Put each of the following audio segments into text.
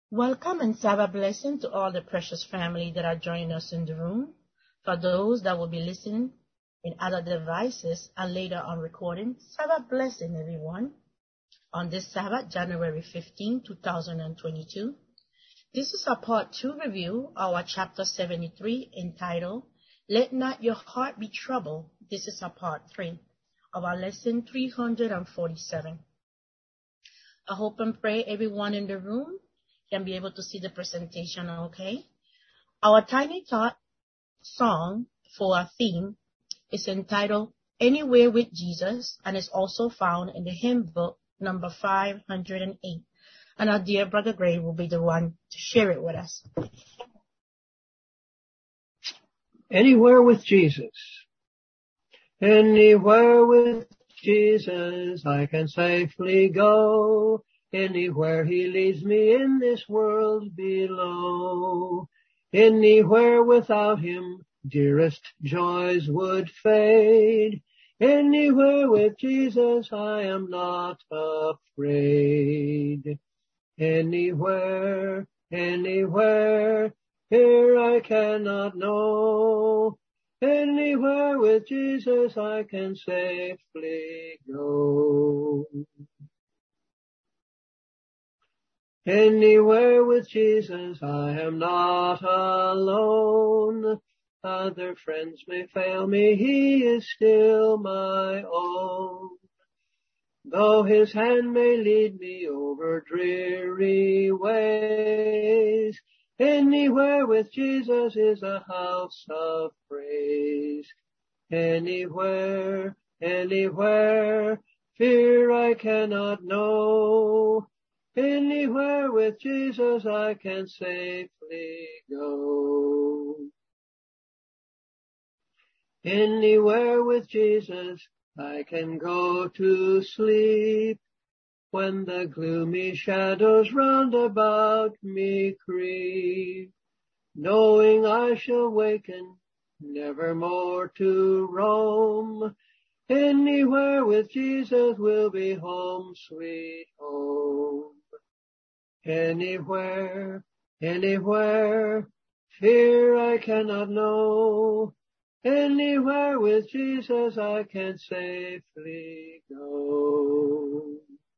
Welcome and Sabbath blessing to all the precious family that are joining us in the room. For those that will be listening in other devices and later on recording, Sabbath blessing everyone. On this Sabbath, January 15, 2022, this is a part 2 review, our chapter 73 entitled, Let Not Your Heart Be Troubled. This is a part 3 of our lesson 347. I hope and pray everyone in the room can be able to see the presentation okay. Our Tiny Tot song for our theme is entitled Anywhere with Jesus and is also found in the hymn book number 508. And our dear Brother Gray will be the one to share it with us. Anywhere with Jesus. Anywhere with Jesus I can safely go. Anywhere he leads me in this world below. Anywhere without him dearest joys would fade. Anywhere with Jesus I am not afraid. Anywhere, anywhere, here I cannot know. Anywhere with Jesus I can safely go. Anywhere with Jesus I am not alone. Other friends may fail me, he is still my own. Though his hand may lead me over dreary ways, anywhere with Jesus is a house of praise. Anywhere, anywhere, fear I cannot know. Anywhere with Jesus I can safely go. Anywhere with Jesus I can go to sleep when the gloomy shadows round about me creep, knowing I shall waken never more to roam. Anywhere with Jesus will be home, sweet home. Anywhere, anywhere, fear I cannot know. Anywhere with Jesus I can safely go.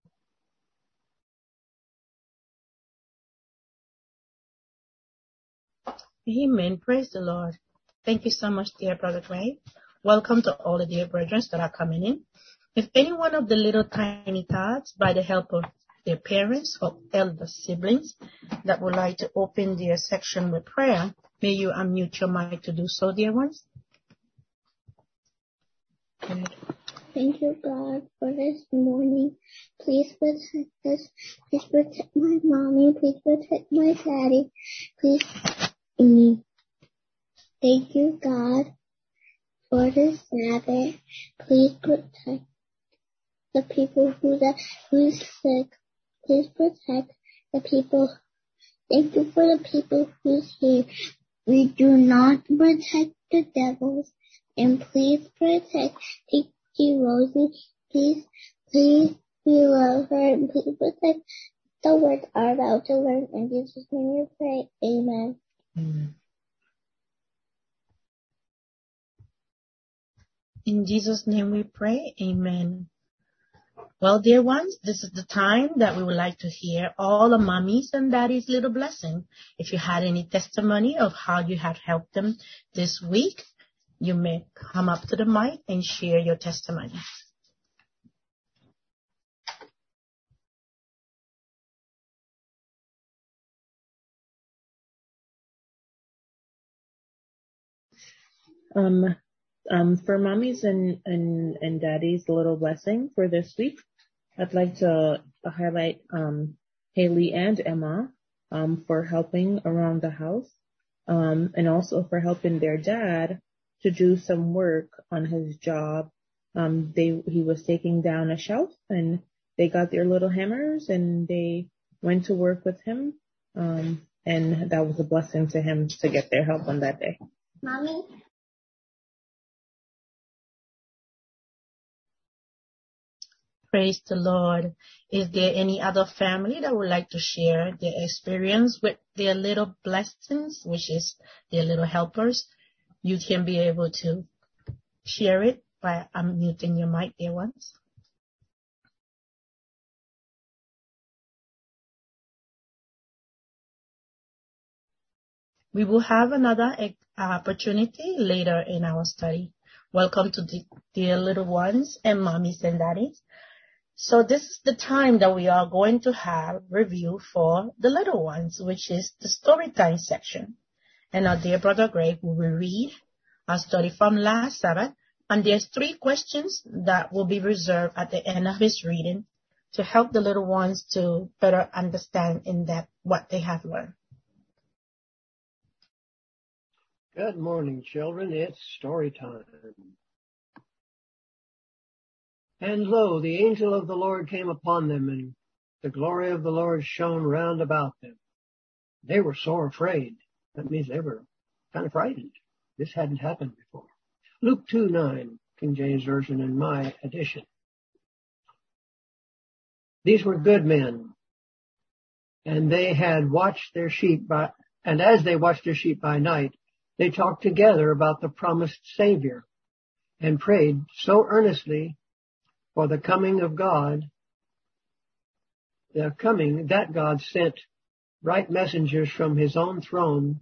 Amen. Praise the Lord. Thank you so much, dear Brother Gray. Welcome to all the dear brethren that are coming in. If any one of the little tiny tots, by the help of their parents or elder siblings, that would like to open their section with prayer, may you unmute your mic to do so, dear ones. Thank you, God, for this morning. Please protect us. Please protect my mommy. Please protect my daddy. Please, thank you, God, for this Sabbath. Please protect the people who's sick. Please protect the people. Thank you for the people who's here. We do not protect the devils. And please protect Rosie. Please, we love her. And please protect the words are about to learn. In Jesus' name we pray. Amen. Amen. In Jesus' name we pray. Amen. Well, dear ones, this is the time that we would like to hear all the mommies and daddies' little blessing. If you had any testimony of how you have helped them this week, you may come up to the mic and share your testimony. For mommies and daddies, little blessing for this week, I'd like to highlight Haley and Emma for helping around the house, and also for helping their dad to do some work on his job. He was taking down a shelf, and they got their little hammers and they went to work with him, and that was a blessing to him to get their help on that day. Mommy? Praise the Lord. Is there any other family that would like to share their experience with their little blessings, which is their little helpers? You can be able to share it by unmuting your mic, dear ones. We will have another opportunity later in our study. Welcome to the dear little ones and mommies and daddies. So this is the time that we are going to have review for the little ones, which is the story time section. And our dear brother Greg will read our study from last Sabbath. And there's 3 questions that will be reserved at the end of his reading to help the little ones to better understand in depth what they have learned. Good morning, children. It's story time. And lo, the angel of the Lord came upon them, and the glory of the Lord shone round about them. They were sore afraid. That means they were kind of frightened. This hadn't happened before. Luke 2:9, King James Version in my edition. These were good men, and they had watched their sheep and as they watched their sheep by night, they talked together about the promised Savior and prayed so earnestly for the coming of God, that God sent bright messengers from his own throne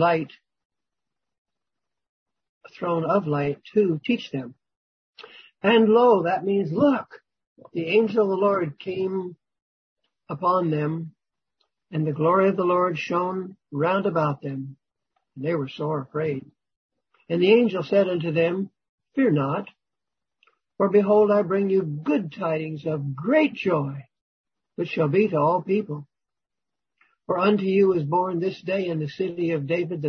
of light to teach them. And lo, that means look, the angel of the Lord came upon them, and the glory of the Lord shone round about them. And they were sore afraid. And the angel said unto them, Fear not, for behold, I bring you good tidings of great joy, which shall be to all people. For unto you is born this day in the city of David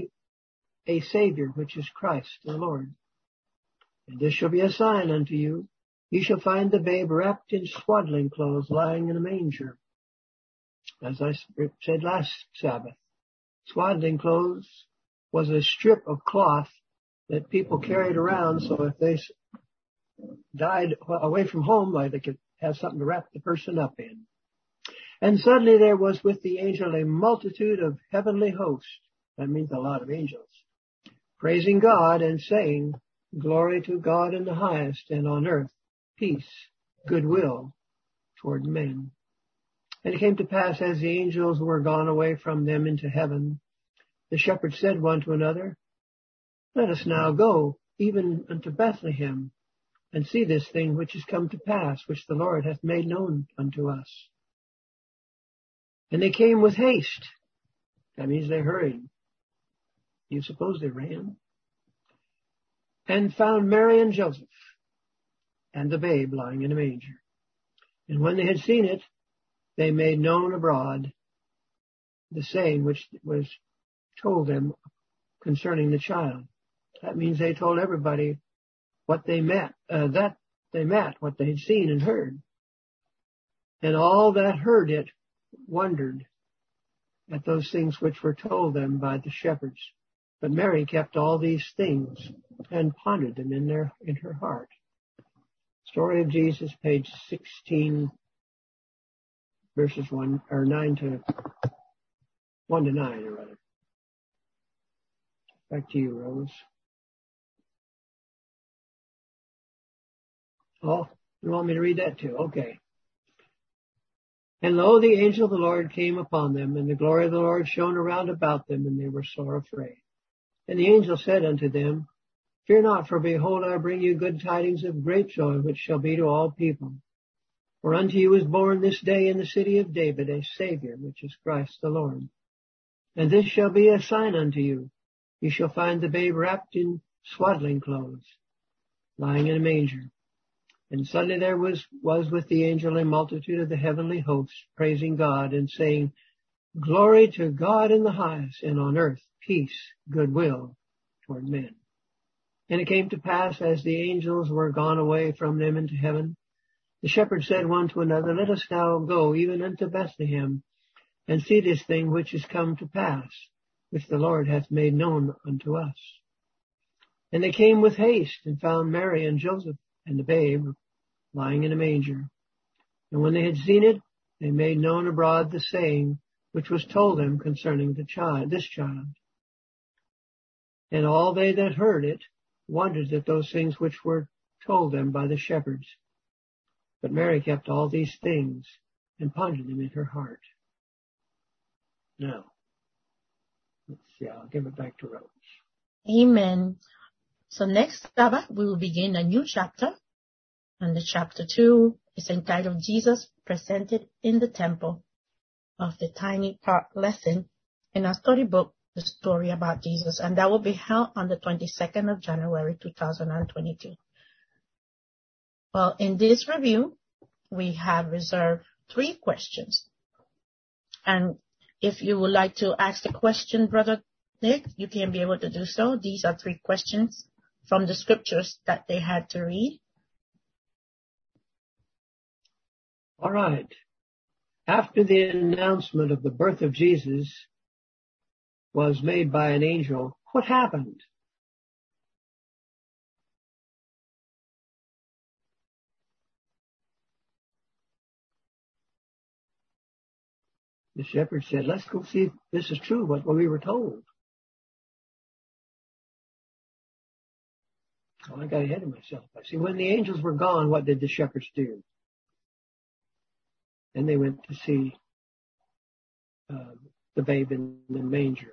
a Savior, which is Christ the Lord. And this shall be a sign unto you. You shall find the babe wrapped in swaddling clothes, lying in a manger. As I said last Sabbath, swaddling clothes was a strip of cloth that people carried around, so if they died away from home, they could have something to wrap the person up in. And suddenly there was with the angel a multitude of heavenly hosts. That means a lot of angels. Praising God and saying, Glory to God in the highest, and on earth peace, goodwill toward men. And it came to pass, as the angels were gone away from them into heaven, the shepherds said one to another, Let us now go even unto Bethlehem, and see this thing which is come to pass, which the Lord hath made known unto us. And they came with haste. That means they hurried. You suppose they ran? And found Mary and Joseph, and the babe lying in a manger. And when they had seen it, they made known abroad the saying which was told them concerning the child. That means they told everybody what they met, what they had seen and heard. And all that heard it wondered at those things which were told them by the shepherds. But Mary kept all these things and pondered them in her heart. Story of Jesus, page 16, verses 1 to 9, or rather. Back to you, Rose. Oh, you want me to read that too? Okay. And lo, the angel of the Lord came upon them, and the glory of the Lord shone around about them, and they were sore afraid. And the angel said unto them, Fear not, for behold, I bring you good tidings of great joy, which shall be to all people. For unto you is born this day in the city of David a Savior, which is Christ the Lord. And this shall be a sign unto you. You shall find the babe wrapped in swaddling clothes, lying in a manger. And suddenly there was with the angel a multitude of the heavenly hosts, praising God and saying, Glory to God in the highest, and on earth peace, goodwill toward men. And it came to pass, as the angels were gone away from them into heaven, the shepherds said one to another, Let us now go even unto Bethlehem, and see this thing which is come to pass, which the Lord hath made known unto us. And they came with haste, and found Mary and Joseph and the babe lying in a manger. And when they had seen it, they made known abroad the saying which was told them concerning this child. And all they that heard it wondered at those things which were told them by the shepherds. But Mary kept all these things and pondered them in her heart. Now, let's see, I'll give it back to Rose. Amen. So next Sabbath, we will begin a new chapter. And the chapter 2 is entitled Jesus Presented in the Temple, of the Tiny Part lesson in our storybook, The Story About Jesus. And that will be held on the 22nd of January, 2022. Well, in this review, we have reserved 3 questions. And if you would like to ask the question, Brother Nick, you can be able to do so. These are 3 questions from the scriptures that they had to read. All right. After the announcement of the birth of Jesus was made by an angel, what happened? The shepherd said, let's go see if this is true, what we were told. Oh, I got ahead of myself. I see, when the angels were gone, what did the shepherds do? And they went to see the babe in the manger.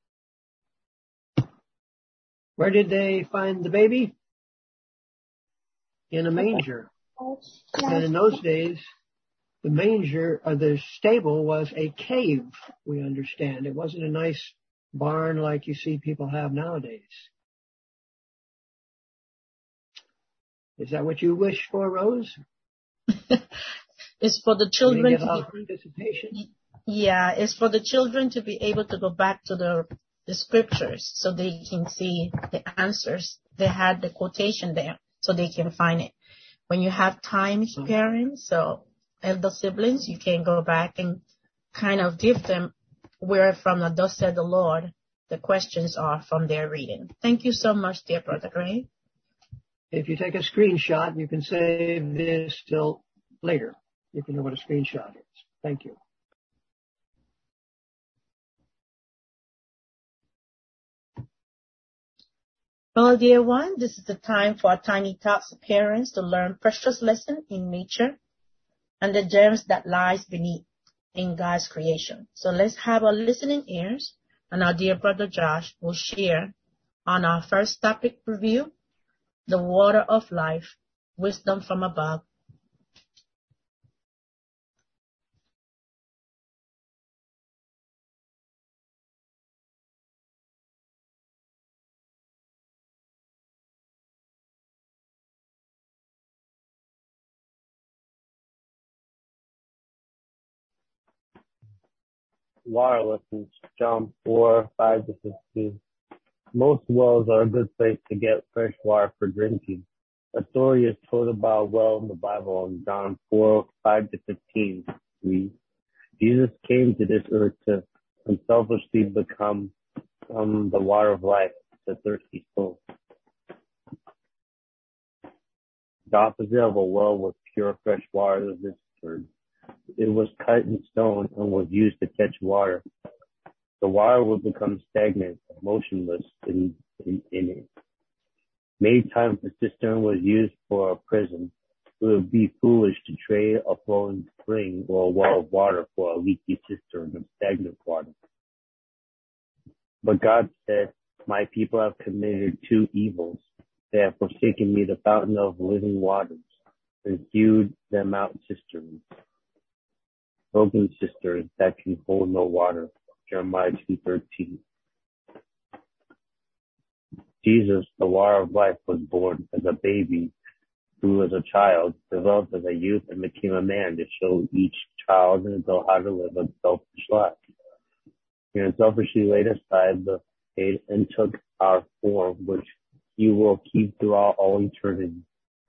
Where did they find the baby? In a manger. And in those days, the manger, or the stable, was a cave, we understand. It wasn't a nice barn like you see people have nowadays. Is that what you wish for, Rose? It's for the children to get participation. Yeah, it's for the children to be able to go back to the scriptures so they can see the answers. They had the quotation there so they can find it. When you have time, parents, so elder siblings, you can go back and kind of give them where from the thus said the Lord the questions are from their reading. Thank you so much, dear Brother Gray. If you take a screenshot, you can save this till later, if you know what a screenshot is. Thank you. Well, dear one, this is the time for our Tiny Talks parents to learn precious lesson in nature and the gems that lies beneath in God's creation. So let's have our listening ears, and our dear Brother Josh will share on our first topic review, the water of life, wisdom from above. Water lessons, John 4:5-15. Most wells are a good place to get fresh water for drinking. A story is told about a well in the Bible in John 4:5-15. Jesus came to this earth to unselfishly become the water of life to thirsty souls. The opposite of a well with pure fresh water is this cistern. It was cut in stone and was used to catch water. The water would become stagnant and motionless in it. Many times the cistern was used for a prison. It would be foolish to trade a flowing spring or a well of water for a leaky cistern of stagnant water. But God said, my people have committed 2 evils. They have forsaken me, the fountain of living waters, and hewed them out cisterns, broken cisterns that can hold no water. Jeremiah 2:13. Jesus, the water of life, was born as a baby, grew as a child, developed as a youth, and became a man to show each child and adult how to live a selfish life. He unselfishly laid aside the hate and took our form, which he will keep throughout all eternity.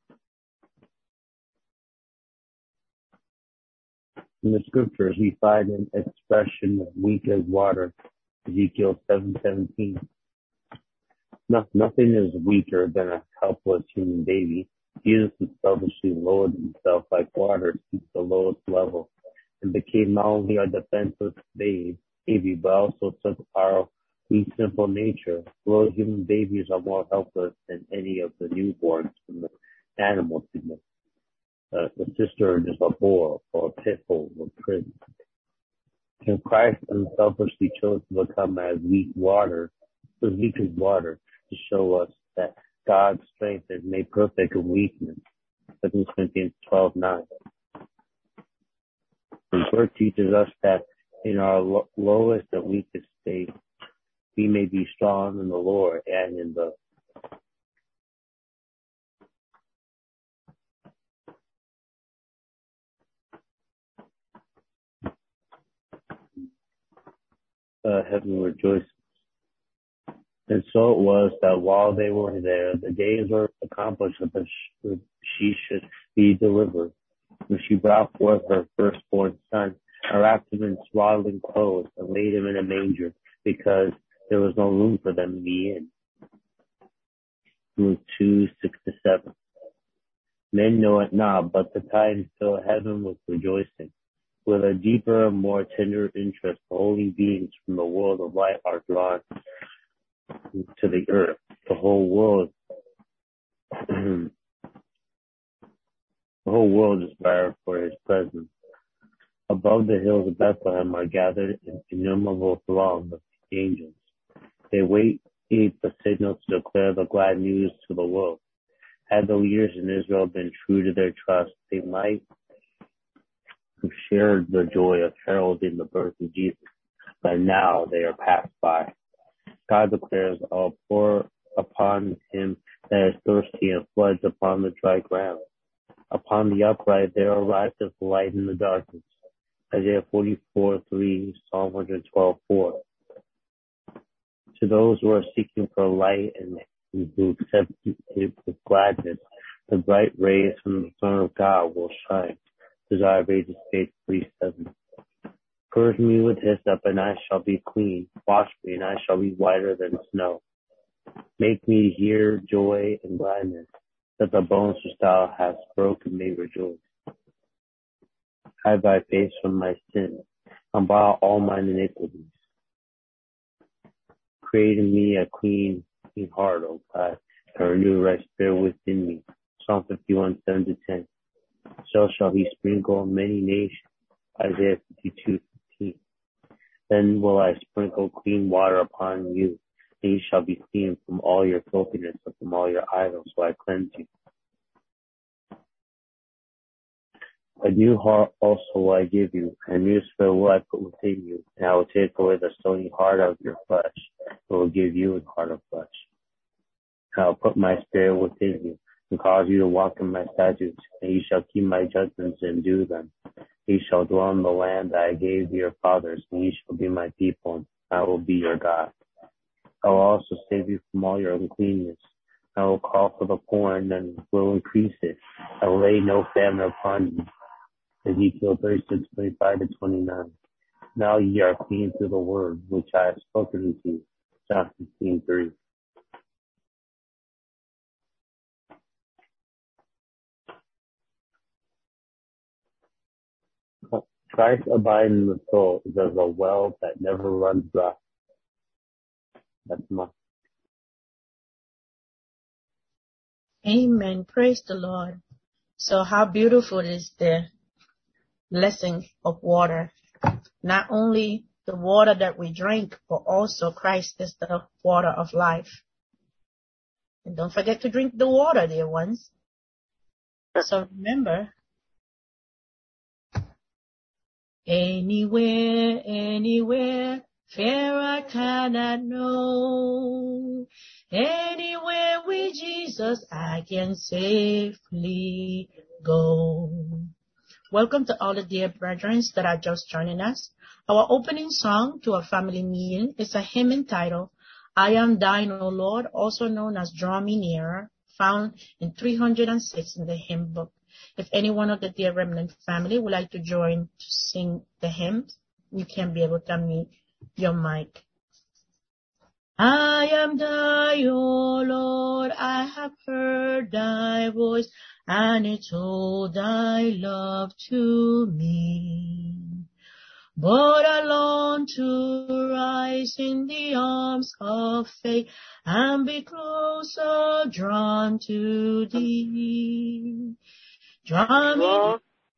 In the scriptures, we find an expression weak as water, Ezekiel 7:17. Nothing is weaker than a helpless human baby. Jesus unselfishly lowered himself like water to the lowest level and became not only our defenseless baby, but also took our weak, simple nature. Little human babies are more helpless than any of the newborns from the animal kingdom. The sister is a bull or a pit bull or prison. And Christ unselfishly chose to become as weak as water to show us that God's strength is made perfect in weakness. 2 Corinthians 12:9. The word teaches us that in our lowest and weakest state, we may be strong in the Lord and in the heaven rejoices. And so it was that while they were there, the days were accomplished that she should be delivered. When she brought forth her firstborn son, and wrapped him in swaddling clothes, and laid him in a manger, because there was no room for them to be in. Luke 2:6-7. Men know it not, but the time filled heaven with rejoicing. With a deeper and more tender interest, the holy beings from the world of light are drawn to the earth. The whole world aspires for his presence. Above the hills of Bethlehem are gathered an innumerable throng of angels. They wait the signal to declare the glad news to the world. Had the leaders in Israel been true to their trust, they might have shared the joy of heralding the birth of Jesus, but now they are passed by. God declares, "I'll pour upon him that is thirsty and floods upon the dry ground. Upon the upright there arises light in the darkness." Isaiah 44:3, Psalm 112:4. To those who are seeking for light and who accept it with gladness, the bright rays from the throne of God will shine. Desire of Ages, page 37. Purge me with hyssop, and I shall be clean. Wash me, and I shall be whiter than snow. Make me hear joy and gladness, that the bones which thou hast broken may rejoice. Hide thy face from my sin, and blot all mine iniquities. Create in me a clean heart, O God, and renew a right spirit within me. Psalm 51:7-10. So shall he sprinkle many nations. Isaiah 52:15. Then will I sprinkle clean water upon you, and you shall be clean from all your filthiness and from all your idols, so I cleanse you. A new heart also will I give you, and a new spirit will I put within you, and I will take away the stony heart of your flesh, and will give you a heart of flesh. And I will put my spirit within you, and cause you to walk in my statutes, and you shall keep my judgments and do them. You shall dwell in the land that I gave to your fathers, and you shall be my people, and I will be your God. I will also save you from all your uncleanness. I will call for the poor and will increase it. I will lay no famine upon you. Ezekiel 36:25-29. Now ye are clean through the word which I have spoken to you. John 15:3. Christ abiding in the soul is as a well that never runs dry. That's my. Amen. Praise the Lord. So how beautiful is the blessing of water. Not only the water that we drink, but also Christ is the water of life. And don't forget to drink the water, dear ones. So remember, anywhere, fair I cannot know. Anywhere with Jesus I can safely go. Welcome to all the dear brethren that are just joining us. Our opening song to our family meeting is a hymn entitled, I Am Thine, O Lord, also known as Draw Me Nearer, found in 306 in the hymn book. If any one of the dear remnant family would like to join to sing the hymns, you can be able to unmute your mic. I am thy, O Lord, I have heard thy voice, and it told thy love to me. But I long to rise in the arms of faith and be closer drawn to thee. Draw me.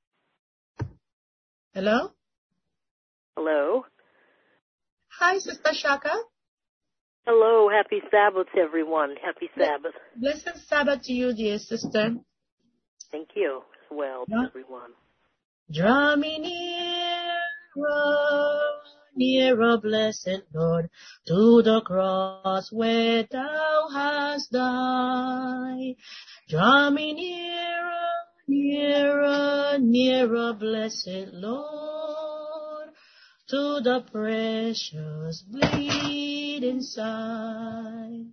Hello? Hello? Hi, Sister Shaka. Hello. Happy Sabbath, everyone. Happy Sabbath. Blessed Sabbath to you, dear sister. Thank you as well, everyone. Draw me nearer, blessed Lord, to the cross where thou hast died. Draw me nearer, blessed Lord, to the precious bleeding side.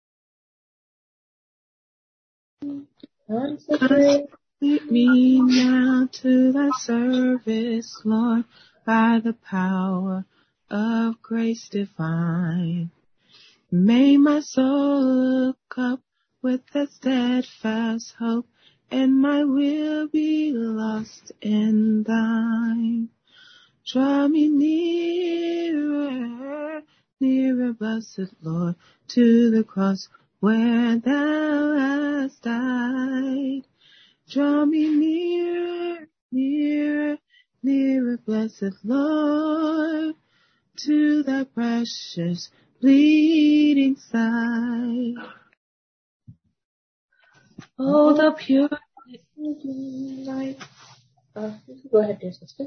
Lead me now to thy service, Lord, by the power of grace divine. May my soul look up with a steadfast hope, and my will be lost in thine. Draw me nearer, blessed Lord, to the cross where thou hast died. Draw me nearer, blessed Lord, to thy precious bleeding side. Oh, the pure light. Go ahead, dear sister.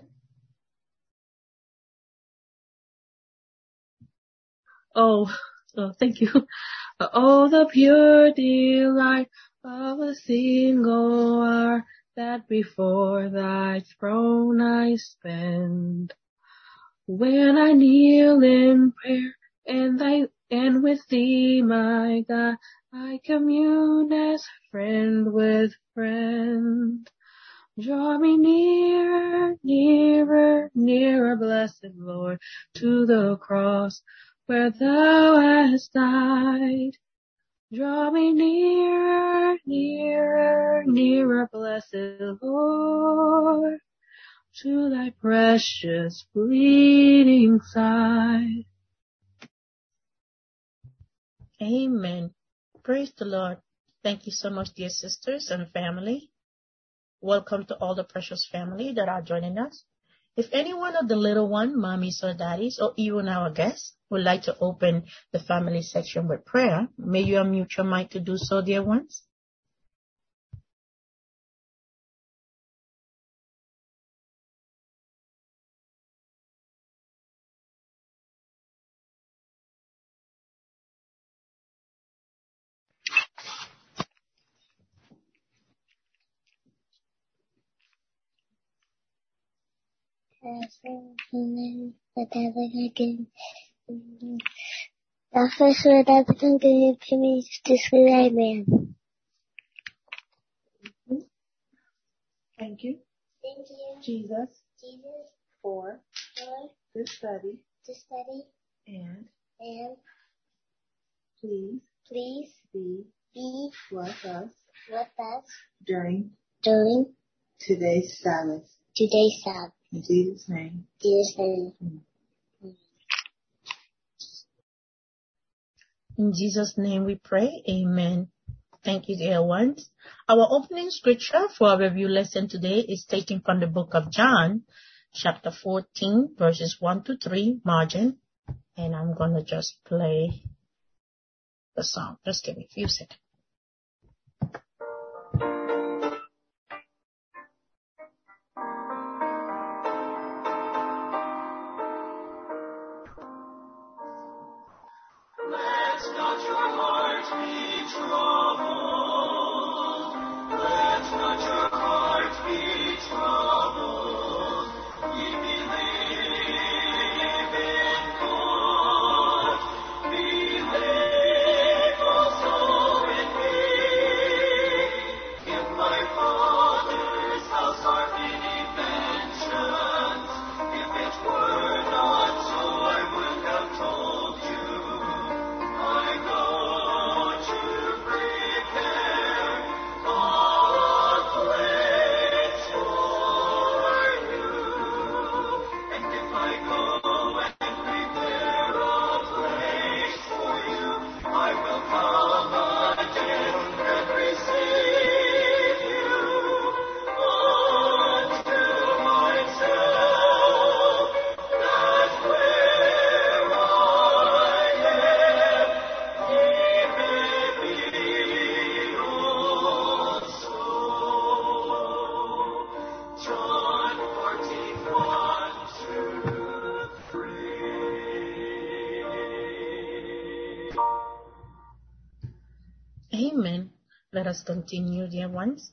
Oh, thank you. Oh, the pure delight of a single hour that before thy throne I spend. When I kneel in prayer and with thee, my God, I commune as friend with friend. Draw me nearer, blessed Lord, to the cross where thou hast died. Draw me nearer, blessed Lord, to thy precious bleeding side. Amen. Praise the Lord. Thank you so much, dear sisters and family. Welcome to all the precious family that are joining us. If any one of the little one, mommies or daddies, or even our guests would like to open the family section with prayer, may you unmute your mic to do so, dear ones. The first word I become good to me is to say amen. Thank you, Jesus, for this study, and please be with us during today's Sabbath. In Jesus' name. In Jesus' name we pray. Amen. Thank you, dear ones. Our opening scripture for our review lesson today is taken from the book of John, chapter 14, verses 1 to 3, margin. And I'm going to just play the song. Just give me a few seconds. Let not your heart be troubled. Let not your heart be troubled. Ye believe in God. Believe also in me. In my Father's house are many mansions. If it were not so, I would have told you. I Let us continue, dear ones.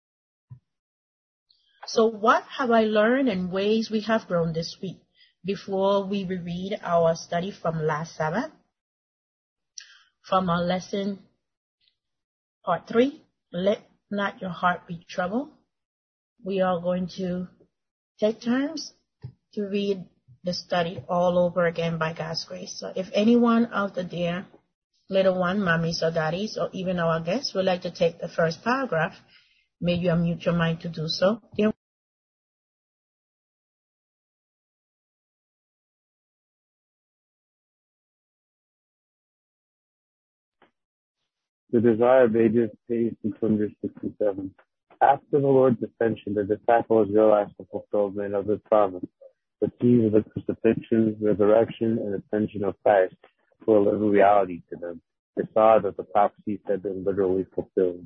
So what have I learned and ways we have grown this week? Before we reread our study from last Sabbath, from our lesson part 3, let not your heart be troubled. We are going to take turns to read the study all over again by God's grace. So if anyone out there, little one, mommies or daddies, or even our guests would like to take the first paragraph, may you unmute your mind to do so. Dear The Desire of Ages, page 667. After the Lord's ascension, the disciples realized the fulfillment of his promise. The keys of the crucifixion, resurrection, and ascension of Christ were a living reality to them. They saw that the prophecies had been literally fulfilled.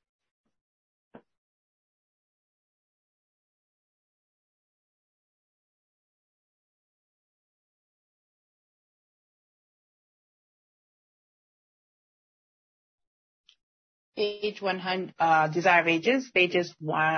Page 100, Desire of Ages, pages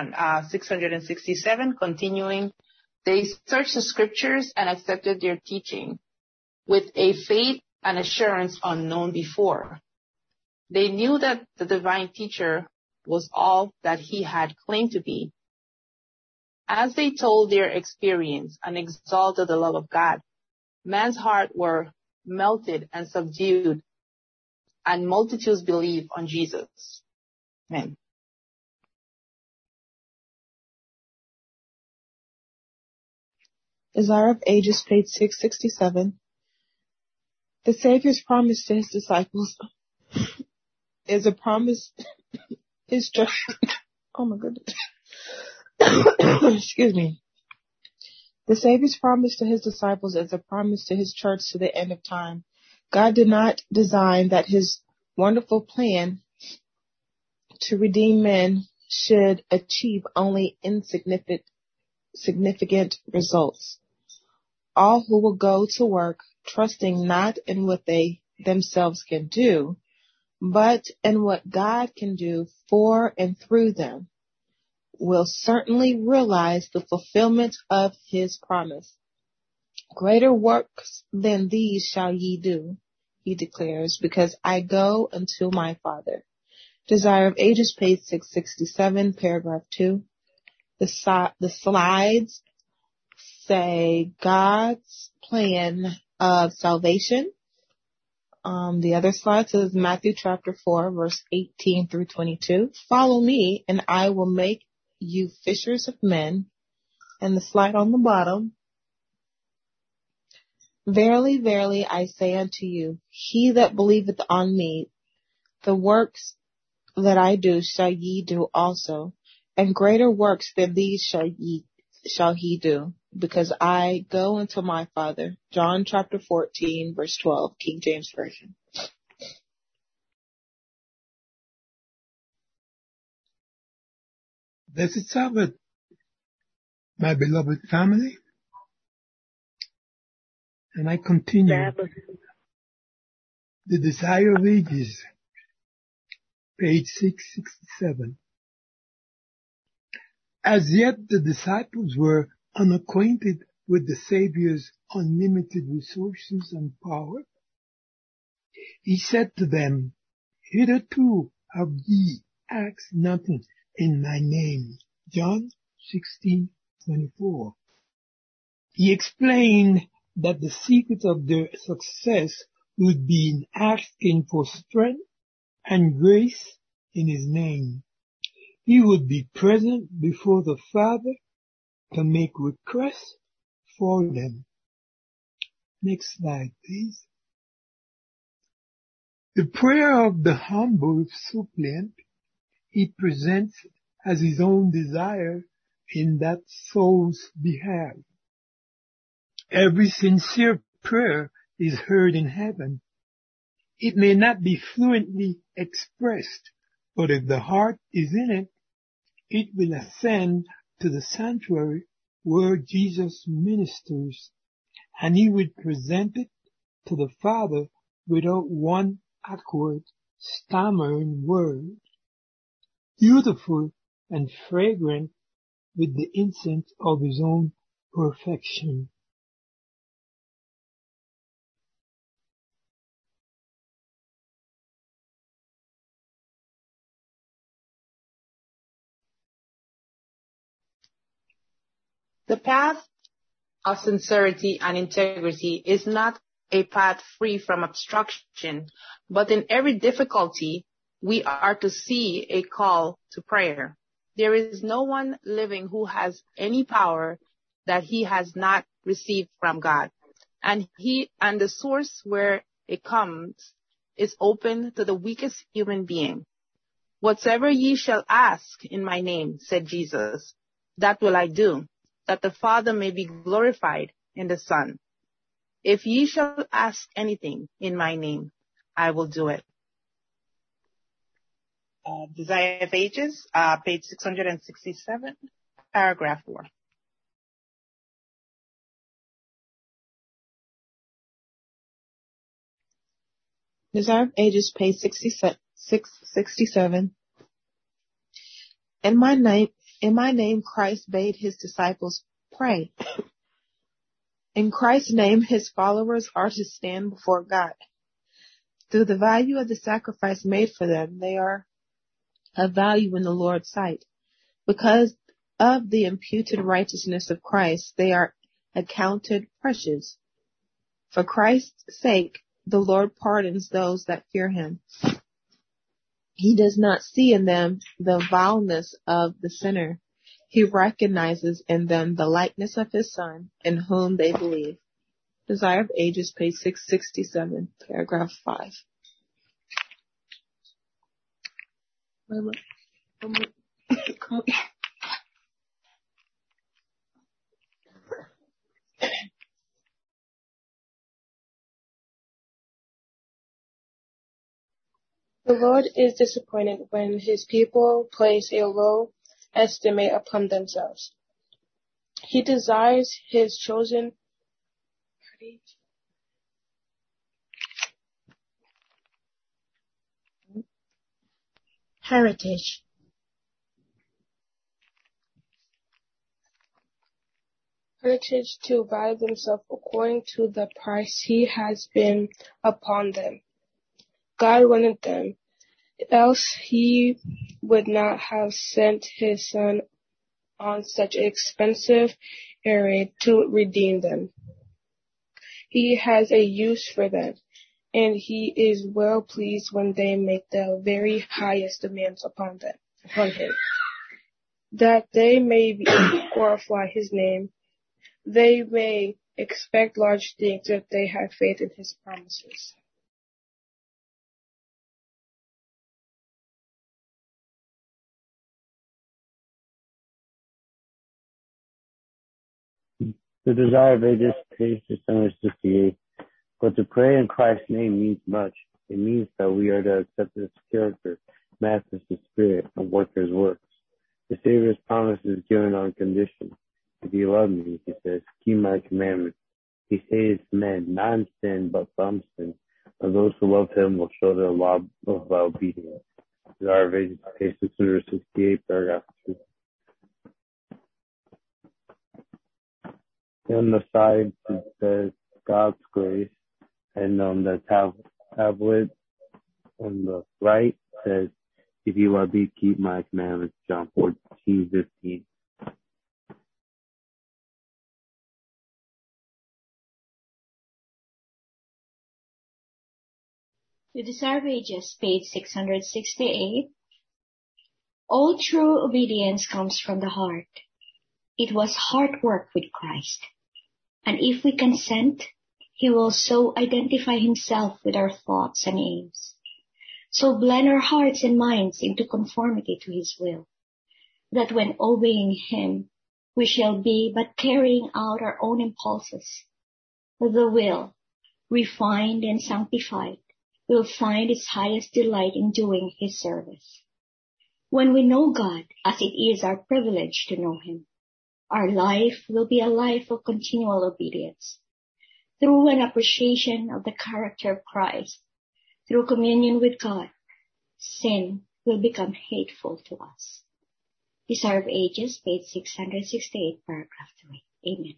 667, continuing. They searched the scriptures and accepted their teaching with a faith and assurance unknown before. They knew that the divine teacher was all that he had claimed to be. As they told their experience and exalted the love of God, man's heart were melted and subdued, and multitudes believed on Jesus. Amen. Desire of Ages, page 667. The Savior's promise to his disciples is a promise, his church, oh my goodness, excuse me. The Savior's promise to his disciples is a promise to his church to the end of time. God did not design that his wonderful plan to redeem men should achieve only significant results. All who will go to work trusting not in what they themselves can do, but in what God can do for and through them, will certainly realize the fulfillment of his promise. Greater works than these shall ye do, he declares, because I go unto my Father. Desire of Ages, page 667, paragraph 2. The slides say God's plan of salvation. The other slide says Matthew chapter 4, verse 18 through 22. Follow me and I will make you fishers of men. And the slide on the bottom. Verily, verily, I say unto you, he that believeth on me, the works that I do shall ye do also, and greater works than these shall he do, because I go unto my Father. John chapter 14, verse 12, King James Version. Blessed Sabbath, my beloved family. And I continue. Sabbath. The Desire of Ages, page 667. As yet the disciples were unacquainted with the Savior's unlimited resources and power. He said to them, hitherto have ye asked nothing in my name. John 16:24. He explained that the secret of their success would be in asking for strength and grace in his name. He would be present before the Father to make requests for them. Next slide, please. The prayer of the humble suppliant he presents as his own desire in that soul's behalf. Every sincere prayer is heard in heaven. It may not be fluently expressed, but if the heart is in it, it will ascend to the sanctuary where Jesus ministers, and he will present it to the Father without one awkward, stammering word. beautiful and fragrant with the incense of his own perfection. The path of sincerity and integrity is not a path free from obstruction, but in every difficulty, we are to see a call to prayer. There is no one living who has any power that he has not received from God, and the source where it comes is open to the weakest human being. Whatsoever ye shall ask in my name, said Jesus, that will I do, that the Father may be glorified in the Son. If ye shall ask anything in my name, I will do it. Desire of Ages, page 667, paragraph 4. Desire of Ages, page 667. In my name, Christ bade his disciples pray. In Christ's name, his followers are to stand before God. Through the value of the sacrifice made for them, they are of value in the Lord's sight. Because of the imputed righteousness of Christ, they are accounted precious. For Christ's sake, the Lord pardons those that fear him. He does not see in them the vileness of the sinner. He recognizes in them the likeness of his Son, in whom they believe. Desire of Ages, page 667, paragraph 5. The Lord is disappointed when his people place a low estimate upon themselves. He desires his chosen heritage. To value themselves according to the price he has been upon them. God wanted them, else he would not have sent his Son on such an expensive errand to redeem them. He has a use for them, and he is well pleased when they make the very highest demands upon him, that they may glorify his name. They may expect large things if they have faith in his promises. The Desire of Ages, page 668. But to pray in Christ's name means much. It means that we are to accept his character, manifest his spirit, and work his works. The Savior's promise is given on condition. If you love me, he says, keep my commandments. He saves men, not in sin, but from sin. And those who love him will show their love of obedience. Desire of Ages, page 668, paragraph 2. On the side, it says God's grace, and on the tablet on the right says, if you love me, keep my commandments, John 14:15. The Desire of Ages, page 668. All true obedience comes from the heart. It was heart work with Christ. And if we consent, he will so identify himself with our thoughts and aims. So blend our hearts and minds into conformity to his will, that when obeying him, we shall be but carrying out our own impulses. The will, refined and sanctified, will find its highest delight in doing his service. When we know God, as it is our privilege to know him, our life will be a life of continual obedience. Through an appreciation of the character of Christ, through communion with God, sin will become hateful to us. Desire of Ages, page 668, paragraph 3. Amen.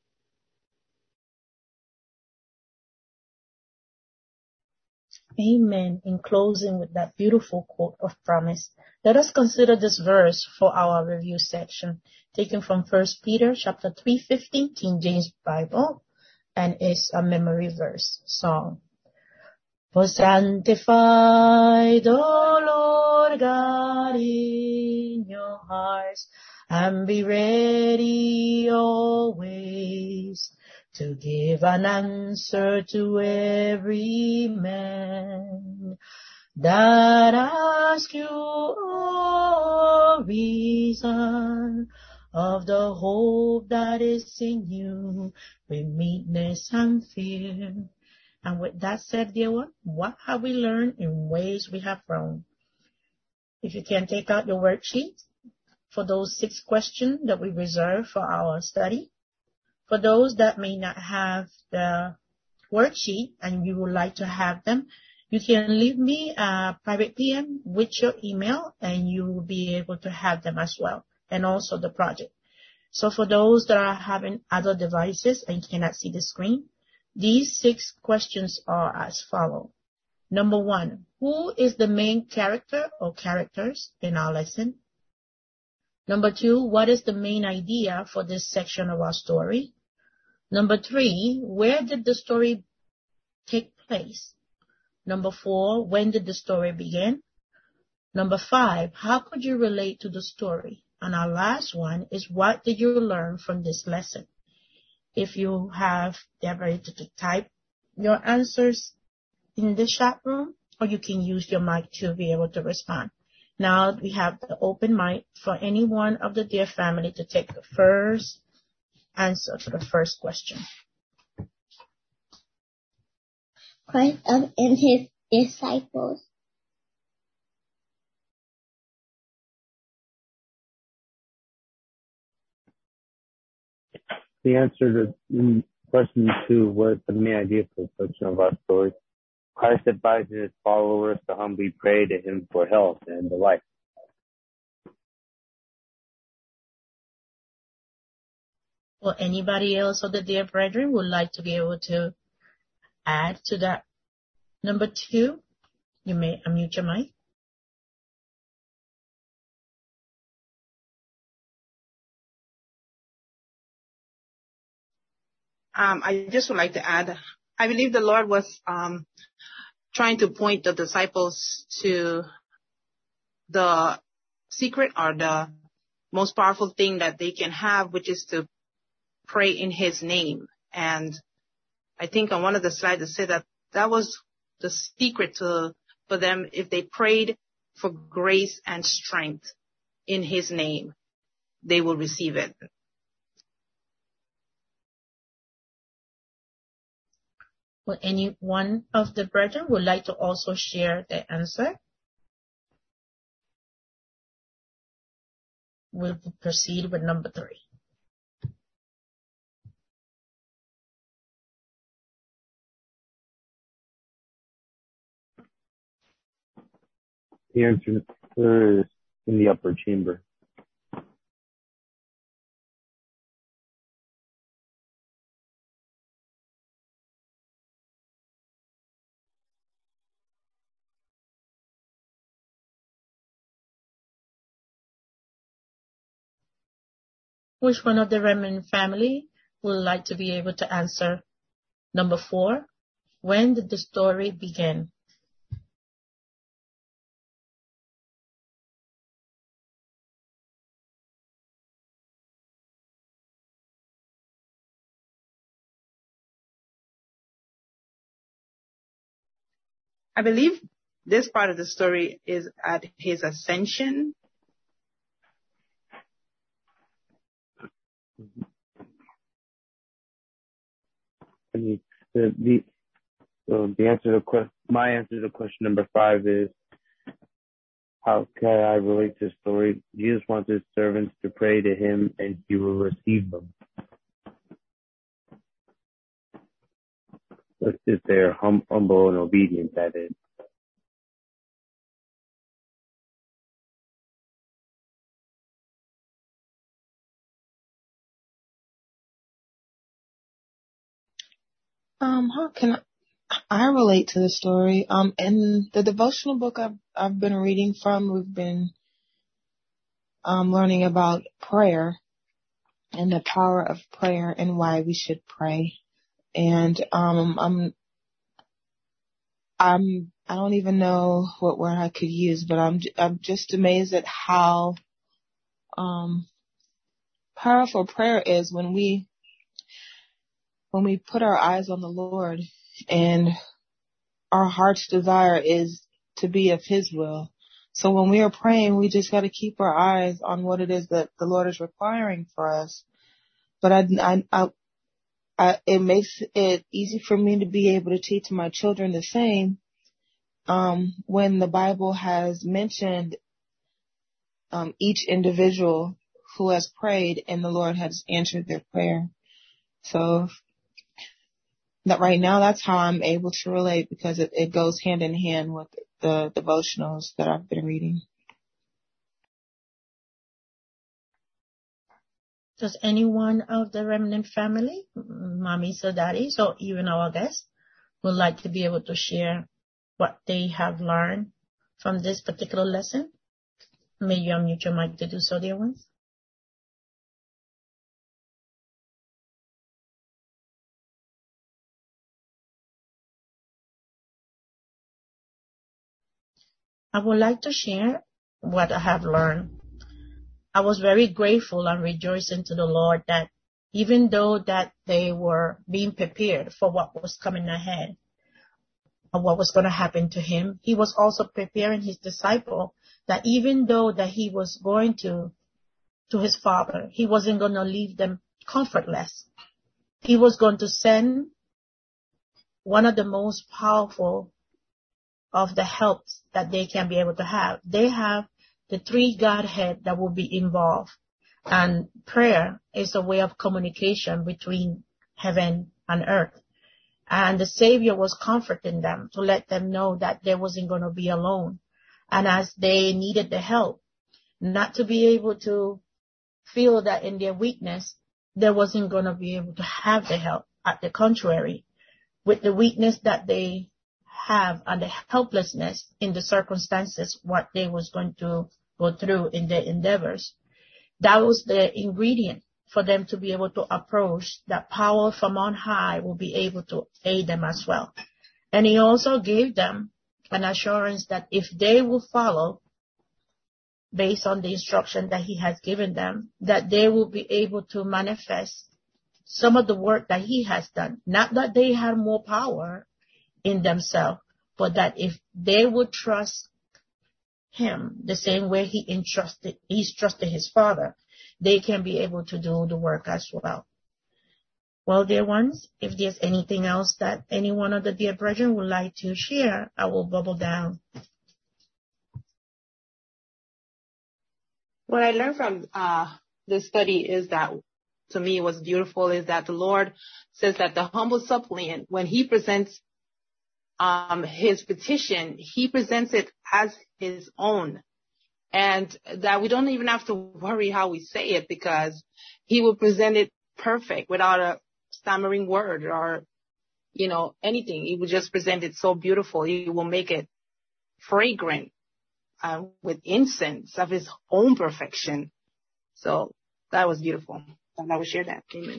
Amen. In closing with that beautiful quote of promise, let us consider this verse for our review section, taken from 1 Peter chapter 3:15, King James Bible, and is a memory verse song. For sanctify the Lord God in your hearts, and be ready always to give an answer to every man that asks you a reason of the hope that is in you with meekness and fear. And with that said, dear one, what have we learned in ways we have grown? If you can take out your worksheet for those 6 questions that we reserved for our study. For those that may not have the worksheet and you would like to have them, you can leave me a private PM with your email and you will be able to have them as well, and also the project. So for those that are having other devices and cannot see the screen, these 6 questions are as follows. Number 1, who is the main character or characters in our lesson? Number 2, what is the main idea for this section of our story? Number 3, where did the story take place? Number 4, when did the story begin? Number 5, how could you relate to the story? And our last one is, what did you learn from this lesson? If you have the ability to type your answers in the chat room, or you can use your mic to be able to respond. Now we have the open mic for any one of the dear family to take the first answer to the first question. Christ and his disciples. The answer to question 2 was the main idea for the section of our story. Christ advises his followers to humbly pray to him for health and the like. Or anybody else of the dear brethren would like to be able to add to that? Number 2, you may unmute your mic. I just would like to add, I believe the Lord was trying to point the disciples to the secret or the most powerful thing that they can have, which is to pray in his name. And I think on one of the slides it said that was the secret for them. If they prayed for grace and strength in his name, they will receive it. Would any one of the brethren would like to also share the answer? We'll proceed with number 3. The answer is in the upper chamber. Which one of the remnant family would like to be able to answer number 4? When did the story begin? I believe this part of the story is at his ascension. My answer to question number 5 is, how can I relate to the story? Jesus wants his servants to pray to him and he will receive them. If they're humble and obedient, that is. How can I relate to the story? In the devotional book I've been reading from, we've been learning about prayer and the power of prayer and why we should pray. And I don't even know what word I could use, but I'm just amazed at how powerful prayer is when we put our eyes on the Lord and our heart's desire is to be of His will. So when we are praying, we just got to keep our eyes on what it is that the Lord is requiring for us. But it makes it easy for me to be able to teach my children the same. When the Bible has mentioned each individual who has prayed and the Lord has answered their prayer. So that right now, that's how I'm able to relate, because it goes hand in hand with the devotionals that I've been reading. Does anyone of the remnant family, mommies or daddies, or even our guests, would like to be able to share what they have learned from this particular lesson? May you unmute your mic to do so, dear ones. I would like to share what I have learned. I was very grateful and rejoicing to the Lord that even though that they were being prepared for what was coming ahead, or what was going to happen to him, He was also preparing His disciple that even though that He was going to His Father, He wasn't going to leave them comfortless. He was going to send one of the most powerful of the helps that they can be able to have. They have the three Godhead that will be involved. And prayer is a way of communication between heaven and earth. And the Savior was comforting them to let them know that they wasn't going to be alone. And as they needed the help, not to be able to feel that in their weakness, they wasn't going to be able to have the help. At the contrary, with the weakness that they have and the helplessness in the circumstances, what they was going to go through in their endeavors, that was the ingredient for them to be able to approach that power from on high will be able to aid them as well. And He also gave them an assurance that if they will follow based on the instruction that He has given them, that they will be able to manifest some of the work that He has done. Not that they had more power in themselves, but that if they would trust Him the same way He's trusted His Father, they can be able to do the work as well. Well, dear ones, if there's anything else that any one of the dear brethren would like to share, I will bubble down. What I learned from this study is that, to me, what's beautiful is that the Lord says that the humble suppliant, when he presents his petition, he presents it as his own. And that we don't even have to worry how we say it, because He will present it perfect without a stammering word or, anything. He will just present it so beautiful. He will make it fragrant with incense of His own perfection. So that was beautiful. And I will share that. Amen.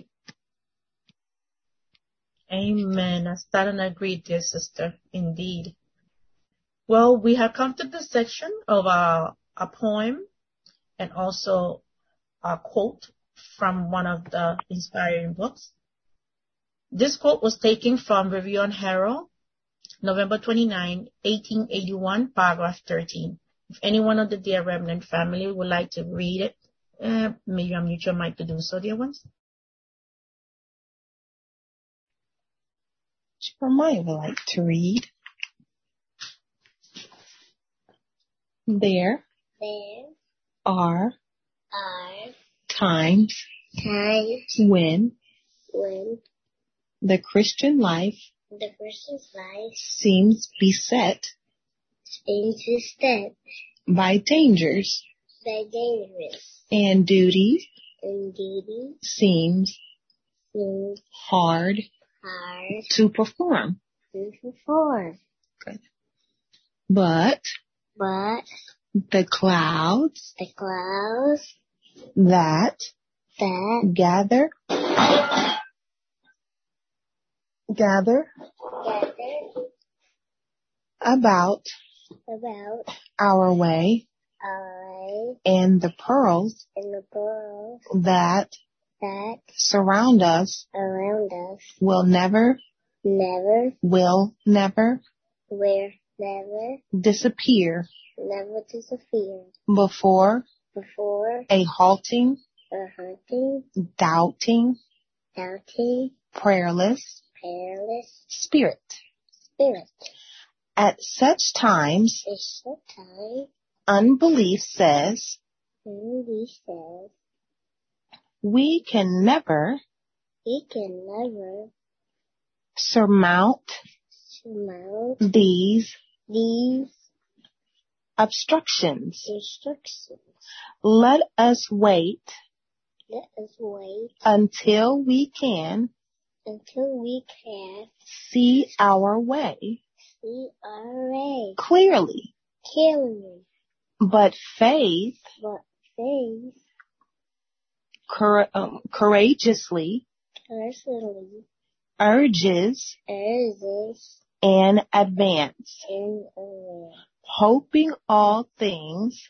Amen. I stand and agree, dear sister. Indeed. Well, we have come to the section of a poem and also a quote from one of the inspiring books. This quote was taken from Review and Herald, November 29, 1881, paragraph 13. If anyone of the dear remnant family would like to read it, may you unmute your mic to do so, dear ones. Sure, I would like to read. There are times when the Christian life seems beset by dangers, and duty seems hard hard to perform. to perform. Good. But the clouds that gather about our way and the pearls that surround us will never disappear before a halting, doubting, prayerless spirit. At such times, unbelief says, we can never surmount these obstructions. Let us wait until we can see our way clearly. But faith courageously urges an advance, hoping all things,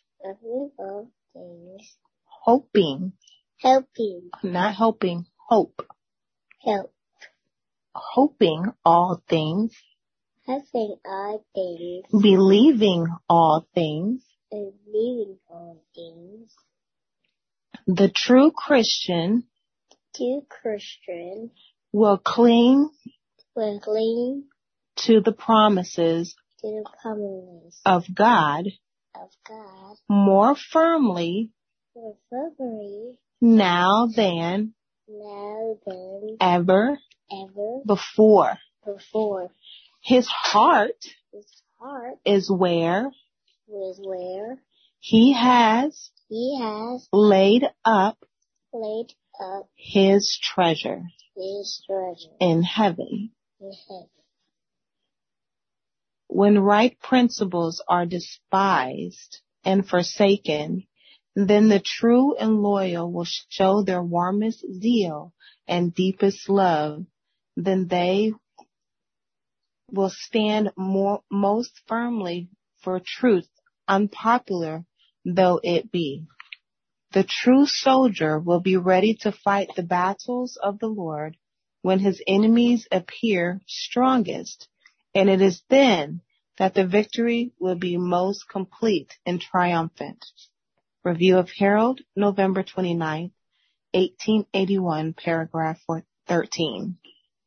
not hoping, hope. Hoping all things, believing all things. The true Christian will cling to the promises of God more firmly now than ever before. His heart is where he has laid up his treasure in heaven. When right principles are despised and forsaken, then the true and loyal will show their warmest zeal and deepest love. Then they will stand most firmly for truth, unpopular though it be. The true soldier will be ready to fight the battles of the Lord when his enemies appear strongest, and it is then that the victory will be most complete and triumphant. Review of Herald, November 29, 1881, paragraph 13.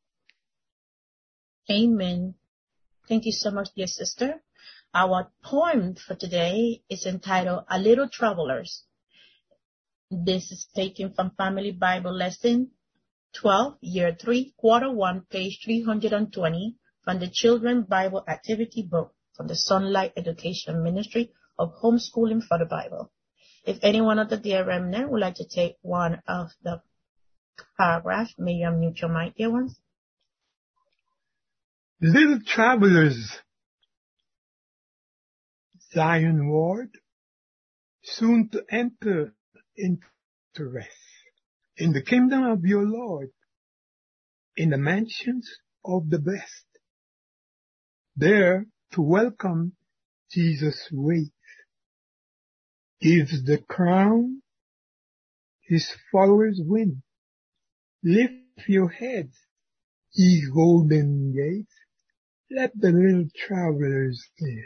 Amen. Thank you so much, dear sister. Our poem for today is entitled A Little Travelers. This is taken from Family Bible Lesson 12, Year 3, Quarter 1, page 320 from the Children Bible Activity Book from the Sunlight Education Ministry of Homeschooling for the Bible. If anyone of the dear remnant would like to take one of the paragraphs, may you unmute your mic, dear ones. Little travelers, Zion ward, soon to enter into rest in the kingdom of your Lord, in the mansions of the blessed. There to welcome Jesus waits, gives the crown his followers win. Lift your heads, ye golden gates, let the little travelers in.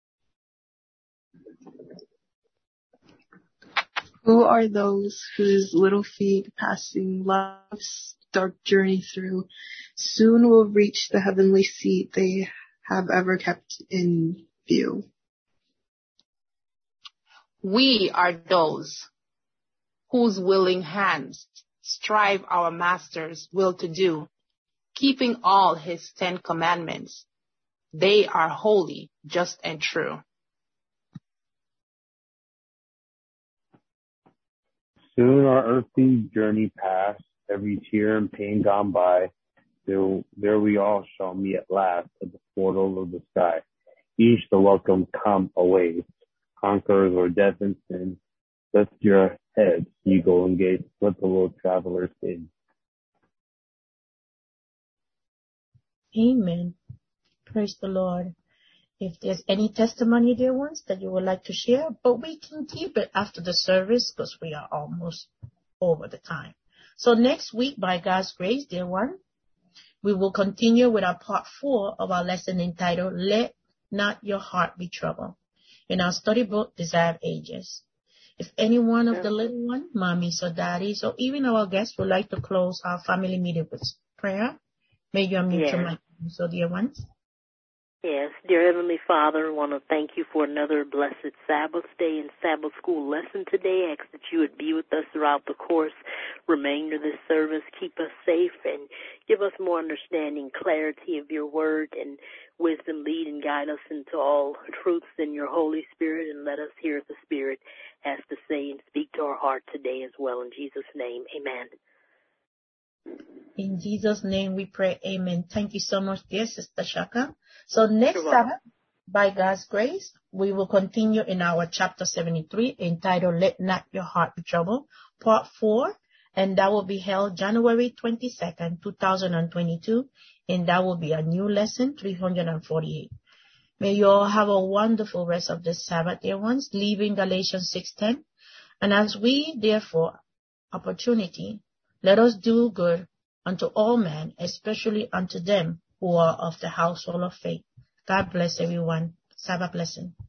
Who are those whose little feet, passing love's dark journey through, soon will reach the heavenly seat they have ever kept in view? We are those whose willing hands strive our Master's will to do, keeping all his 10 commandments. They are holy, just, and true. Soon our earthly journey past, every tear and pain gone by, There we all shall meet at last at the portal of the sky. Each the welcome come awaits. Conquerors or death and sin, lift your heads, ye golden gates, let the Lord travelers in. Amen. Praise the Lord. If there's any testimony, dear ones, that you would like to share, but we can keep it after the service because we are almost over the time. So next week, by God's grace, dear one, we will continue with our part 4 of our lesson entitled, Let Not Your Heart Be Troubled, in our study book, Desire Ages. If any one of the little one, mommies or daddies, or even our guests would like to close our family meeting with prayer, may you unmute your mic, so dear ones. Yes, dear Heavenly Father, I want to thank you for another blessed Sabbath day and Sabbath school lesson today. I ask that you would be with us throughout the course, remainder of this service, keep us safe, and give us more understanding, clarity of your word, and wisdom. Lead and guide us into all truths in your Holy Spirit, and let us hear the Spirit has to say and speak to our heart today as well. In Jesus' name, amen. In Jesus' name we pray, amen. Thank you so much, dear Sister Shaka. So next Sabbath, by God's grace, we will continue in our chapter 73 entitled, Let Not Your Heart Be Troubled, part 4, and that will be held January 22nd, 2022, and that will be a new lesson, 348. May you all have a wonderful rest of this Sabbath, dear ones, leaving Galatians 6:10. And as we, therefore, opportunity, let us do good unto all men, especially unto them who are of the household of faith. God bless everyone. Sabbath blessing.